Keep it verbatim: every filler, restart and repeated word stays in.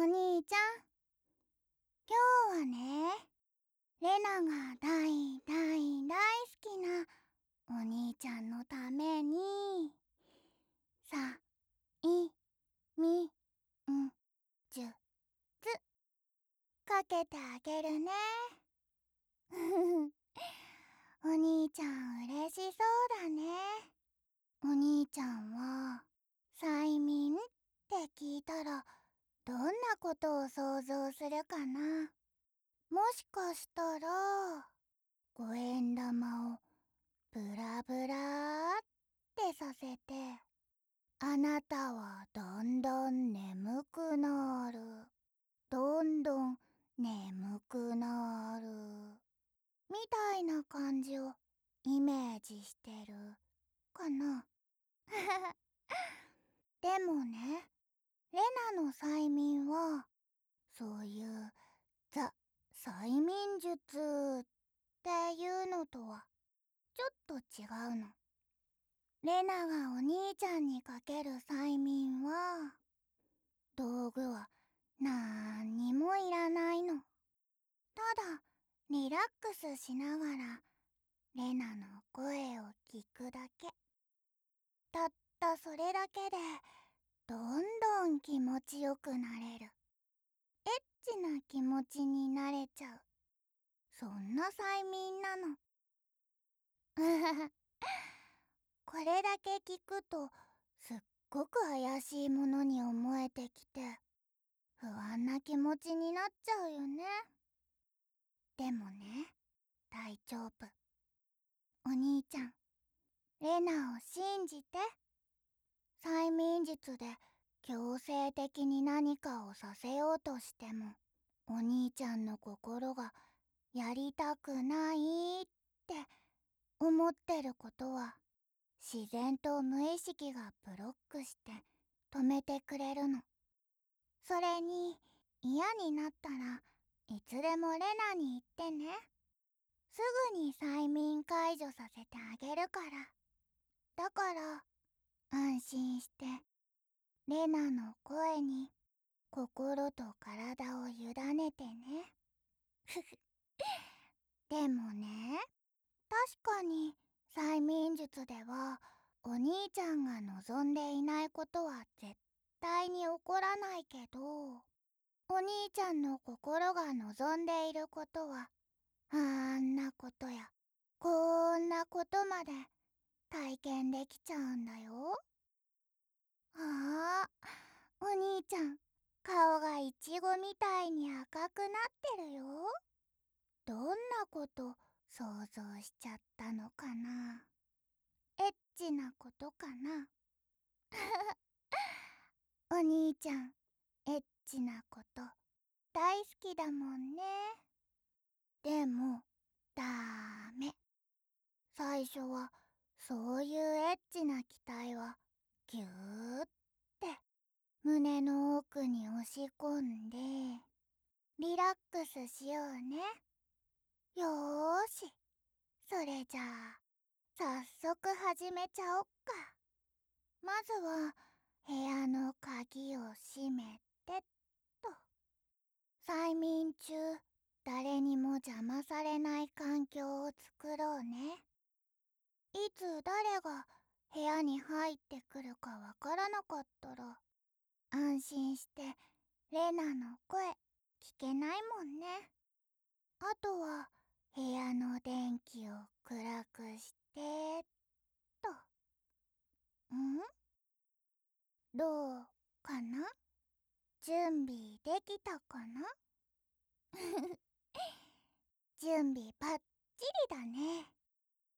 お兄ちゃん、今日はね、レナが大大大好きなお兄ちゃんのために、さ、い、み、ん、じゅ、つ、かけてあげるね。お兄ちゃん嬉しそうだね。お兄ちゃんは、催眠って聞いたら、どんなことを想像するかな。もしかしたら、五円玉をブラブラってさせて、あなたはどんどん眠くなる。どんどん眠くなる。みたいな感じをイメージしてるかな。でもね、レナの催眠は、そういうザ・催眠術っていうのとはちょっと違うの。レナがお兄ちゃんにかける催眠は、道具はなんにもいらないの。ただ、リラックスしながら、レナの声を聞くだけ。たったそれだけで、どんどん気持ちよくなれる。エッチな気持ちになれちゃう。そんな催眠なの。これだけ聞くと、すっごく怪しいものに思えてきて、不安な気持ちになっちゃうよね。でもね、大丈夫。お兄ちゃん、レナを信じて。催眠術で強制的に何かをさせようとしても、お兄ちゃんの心がやりたくないって思ってることは、自然と無意識がブロックして止めてくれるの。それに嫌になったらいつでもレナに言ってね。すぐに催眠解除させてあげるから。だから安心してレナの声に心と体を委ねてね。でもね、確かに催眠術ではお兄ちゃんが望んでいないことは絶対に起こらないけど、お兄ちゃんの心が望んでいることはあんなことやこんなことまで体験できちゃうんだよ。ああ、お兄ちゃん、顔がイチゴみたいに赤くなってるよ。どんなこと想像しちゃったのかな。エッチなことかな。お兄ちゃん、エッチなこと大好きだもんね。でも、ダメ。最初はそういうエッチな期待はぎゅーって胸の奥に押し込んで、リラックスしようね。よーし、それじゃあ早速始めちゃおっか。まずは部屋の鍵を閉めてっと。催眠中、誰にも邪魔されない環境を作ろうね。いつ誰が部屋に入ってくるかわからなかったら、安心してレナの声聞けないもんね。あとは部屋の電気を暗くしてっと。ん？どうかな？準備できたかな？準備バッチリだね。